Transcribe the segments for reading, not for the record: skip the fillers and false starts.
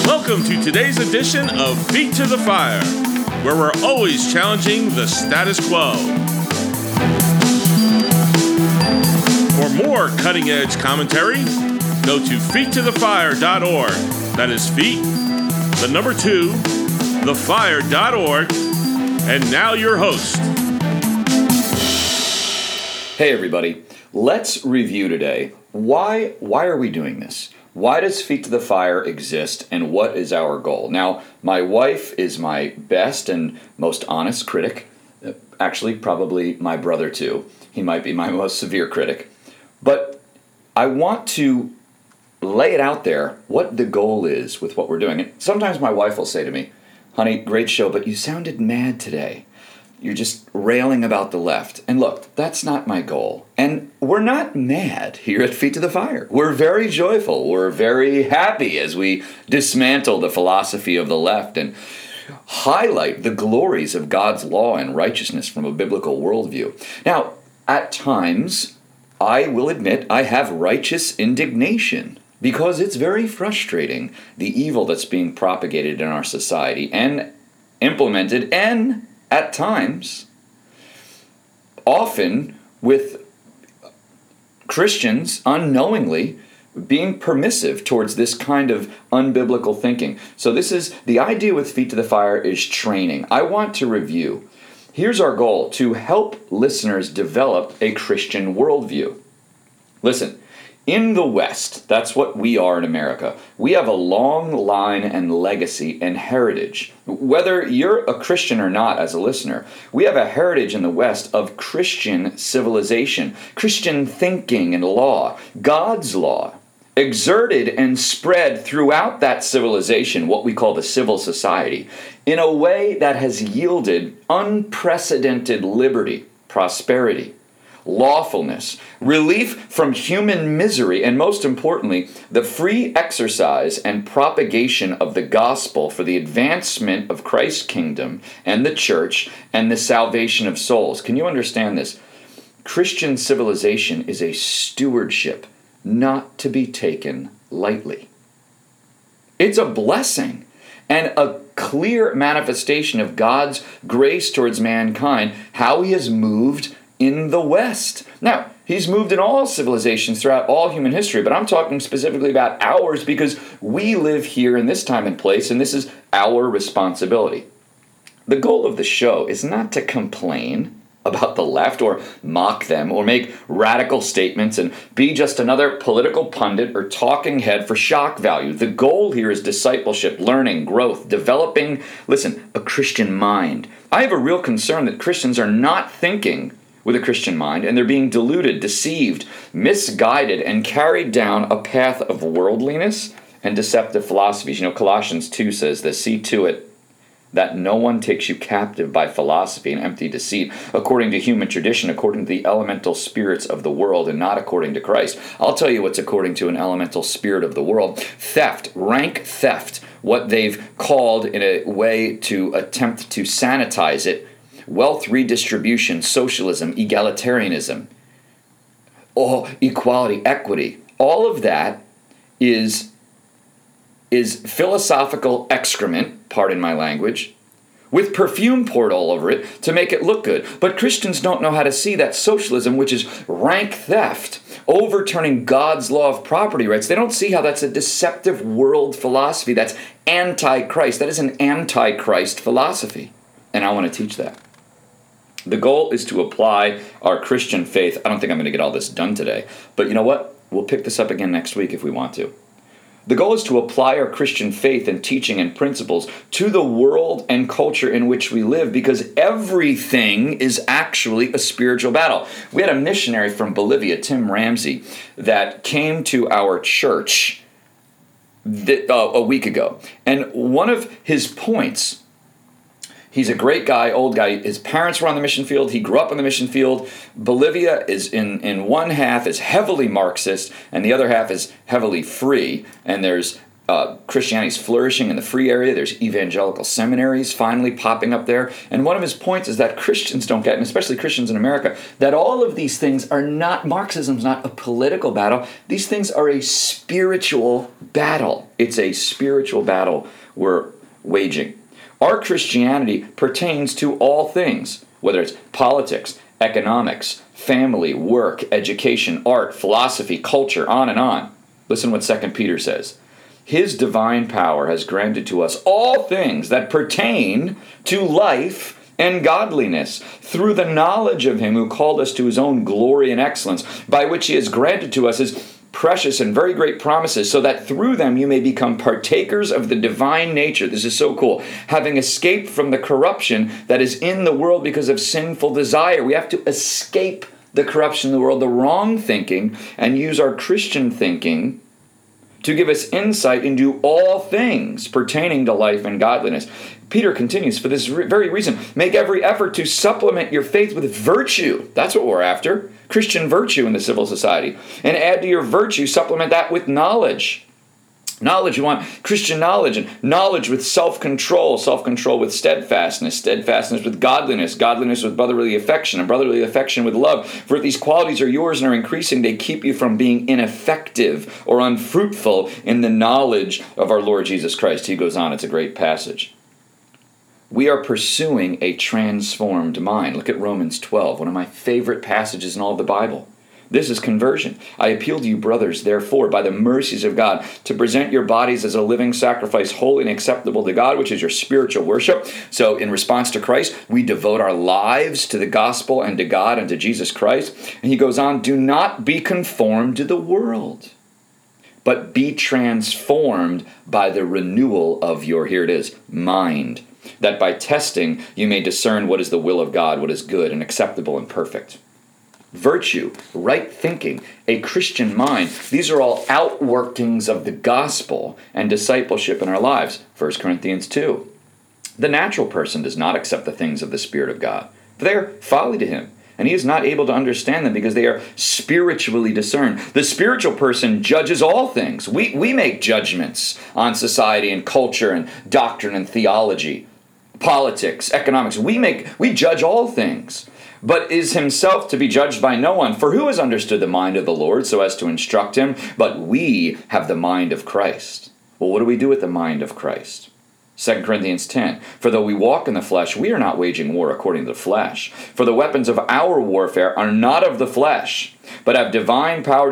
Welcome to today's edition of Feet to the Fire, where we're always challenging the status quo. For more cutting-edge commentary, go to feettothefire.org. That is feet, the number 2, thefire.org. And now your host. Hey everybody, let's review today. Why are we doing this? Why does Feet to the Fire exist, and what is our goal? Now, my wife is my best and most honest critic. Actually, probably my brother too. He might be my most severe critic. But I want to lay it out there what the goal is with what we're doing. And sometimes my wife will say to me, "Honey, great show, but you sounded mad today. You're just railing about the left." And look, that's not my goal. And we're not mad here at Feet to the Fire. We're very joyful. We're very happy as we dismantle the philosophy of the left and highlight the glories of God's law and righteousness from a biblical worldview. Now, at times, I will admit I have righteous indignation because it's very frustrating, the evil that's being propagated in our society and implemented and at times, often with Christians unknowingly being permissive towards this kind of unbiblical thinking. So this is, the idea with Feet to the Fire is training. I want to review. Here's our goal, to help listeners develop a Christian worldview. Listen, in the West, that's what we are in America, we have a long line and legacy and heritage. Whether you're a Christian or not as a listener, we have a heritage in the West of Christian civilization, Christian thinking and law, God's law, exerted and spread throughout that civilization, what we call the civil society, in a way that has yielded unprecedented liberty, prosperity, lawfulness, relief from human misery, and most importantly, the free exercise and propagation of the gospel for the advancement of Christ's kingdom and the church and the salvation of souls. Can you understand this? Christian civilization is a stewardship not to be taken lightly. It's a blessing and a clear manifestation of God's grace towards mankind, how he has moved in the West. Now, he's moved in all civilizations throughout all human history, but I'm talking specifically about ours because we live here in this time and place, and this is our responsibility. The goal of the show is not to complain about the left or mock them or make radical statements and be just another political pundit or talking head for shock value. The goal here is discipleship, learning, growth, developing, a Christian mind. I have a real concern that Christians are not thinking with a Christian mind, and they're being deluded, deceived, misguided, and carried down a path of worldliness and deceptive philosophies. You know, Colossians 2 says this, "See to it that no one takes you captive by philosophy and empty deceit, according to human tradition, according to the elemental spirits of the world, and not according to Christ." I'll tell you what's according to an elemental spirit of the world. Theft, rank theft, what they've called in a way to attempt to sanitize it, wealth redistribution, socialism, egalitarianism, equality, equity. All of that is philosophical excrement, pardon my language, with perfume poured all over it to make it look good. But Christians don't know how to see that socialism, which is rank theft, overturning God's law of property rights. They don't see how that's a deceptive world philosophy. That's anti-Christ. That is an anti-Christ philosophy. And I want to teach that. The goal is to apply our Christian faith. I don't think I'm going to get all this done today, but you know what? We'll pick this up again next week if we want to. The goal is to apply our Christian faith and teaching and principles to the world and culture in which we live, because everything is actually a spiritual battle. We had a missionary from Bolivia, Tim Ramsey, that came to our church a week ago. And one of his points, he's a great guy, old guy. His parents were on the mission field. He grew up on the mission field. Bolivia is in one half is heavily Marxist, and the other half is heavily free. And there's Christianity's flourishing in the free area. There's evangelical seminaries finally popping up there. And one of his points is that Christians don't get, and especially Christians in America, that all of these things are not, Marxism's not a political battle. These things are a spiritual battle. It's a spiritual battle we're waging. Our Christianity pertains to all things, whether it's politics, economics, family, work, education, art, philosophy, culture, on and on. Listen what 2 Peter says. His divine power has granted to us all things that pertain to life and godliness, through the knowledge of him who called us to his own glory and excellence, by which he has granted to us his precious and very great promises, so that through them you may become partakers of the divine nature. This is so cool. Having escaped from the corruption that is in the world because of sinful desire. We have to escape the corruption in the world, the wrong thinking, and use our Christian thinking to give us insight into all things pertaining to life and godliness. Peter continues, for this very reason, make every effort to supplement your faith with virtue. That's what we're after. Christian virtue in the civil society. And add to your virtue, supplement that with knowledge. Knowledge, you want Christian knowledge, and knowledge with self-control, self-control with steadfastness, steadfastness with godliness, godliness with brotherly affection, and brotherly affection with love. For if these qualities are yours and are increasing, they keep you from being ineffective or unfruitful in the knowledge of our Lord Jesus Christ. He goes on, it's a great passage. We are pursuing a transformed mind. Look at Romans 12, one of my favorite passages in all of the Bible. This is conversion. I appeal to you, brothers, therefore, by the mercies of God, to present your bodies as a living sacrifice, holy and acceptable to God, which is your spiritual worship. So in response to Christ, we devote our lives to the gospel and to God and to Jesus Christ. And he goes on, do not be conformed to the world, but be transformed by the renewal of your, here it is, mind, that by testing you may discern what is the will of God, what is good and acceptable and perfect. Virtue, right thinking, a Christian mind, these are all outworkings of the gospel and discipleship in our lives. 1 Corinthians 2. The natural person does not accept the things of the Spirit of God, for they are folly to him, and he is not able to understand them because they are spiritually discerned. The spiritual person judges all things. We make judgments on society and culture and doctrine and theology, politics, economics. We judge all things, but is himself to be judged by no one. For who has understood the mind of the Lord so as to instruct him? But we have the mind of Christ. Well, what do we do with the mind of Christ? 2 Corinthians 10, for though we walk in the flesh, we are not waging war according to the flesh. For the weapons of our warfare are not of the flesh, but have divine power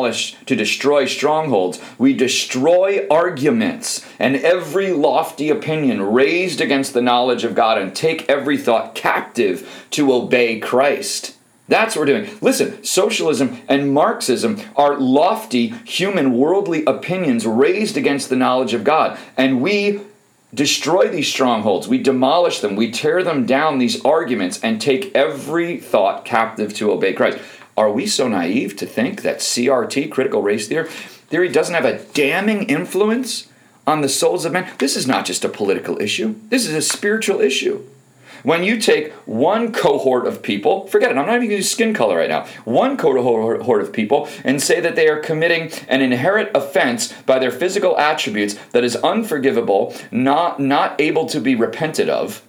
to destroy strongholds. We destroy arguments and every lofty opinion raised against the knowledge of God, and take every thought captive to obey Christ. That's what we're doing. Listen, socialism and Marxism are lofty human worldly opinions raised against the knowledge of God, and we destroy these strongholds. We demolish them. We tear them down, these arguments, and take every thought captive to obey Christ. Are we so naive to think that CRT, critical race theory, doesn't have a damning influence on the souls of men? This is not just a political issue. This is a spiritual issue. When you take one cohort of people, forget it, I'm not even going to use skin color right now, one cohort of people, and say that they are committing an inherent offense by their physical attributes that is unforgivable, not able to be repented of,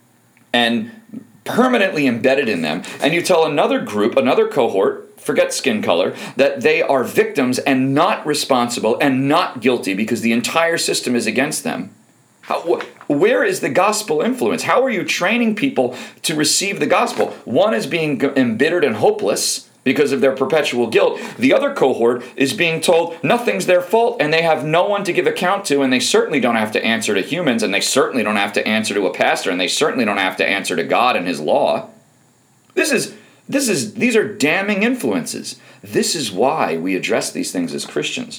and permanently embedded in them, and you tell another group, another cohort, forget skin color, that they are victims and not responsible and not guilty because the entire system is against them. Where is the gospel influence? How are you training people to receive the gospel? One is being embittered and hopeless because of their perpetual guilt. The other cohort is being told nothing's their fault and they have no one to give account to, and they certainly don't have to answer to humans, and they certainly don't have to answer to a pastor, and they certainly don't have to answer to God and his law. These are damning influences. This is why we address these things as Christians.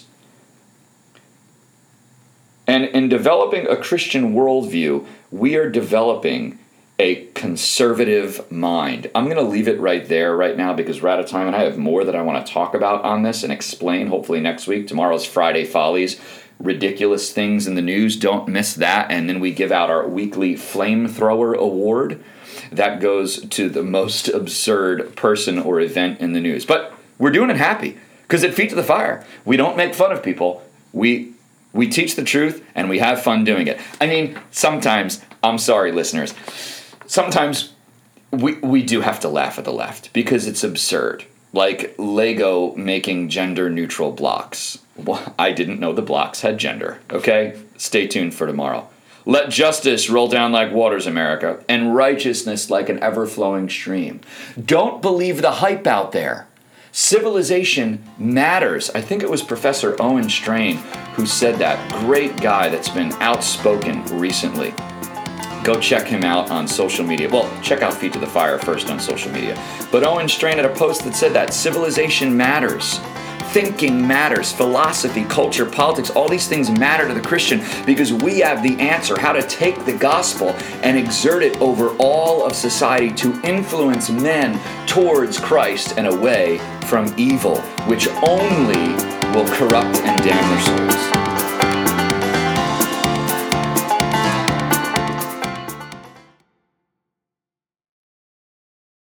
And in developing a Christian worldview, we are developing a conservative mind. I'm going to leave it right there right now because we're out of time, and I have more that I want to talk about on this and explain hopefully next week. Tomorrow's Friday Follies, ridiculous things in the news. Don't miss that. And then we give out our weekly Flamethrower Award. That goes to the most absurd person or event in the news. But we're doing it happy because at Feet to the Fire, we don't make fun of people. We We teach the truth and we have fun doing it. I mean, sometimes, I'm sorry, listeners, sometimes we do have to laugh at the left because it's absurd. Like Lego making gender-neutral blocks. Well, I didn't know the blocks had gender, okay? Stay tuned for tomorrow. Let justice roll down like waters, America, and righteousness like an ever-flowing stream. Don't believe the hype out there. Civilization matters. I think it was Professor Owen Strain who said that. Great guy that's been outspoken recently. Go check him out on social media. Well, check out Feet to the Fire first on social media. But Owen Strain had a post that said that civilization matters. Thinking matters. Philosophy, culture, politics, all these things matter to the Christian because we have the answer how to take the gospel and exert it over all of society to influence men towards Christ and away from evil, which only will corrupt and damn their souls.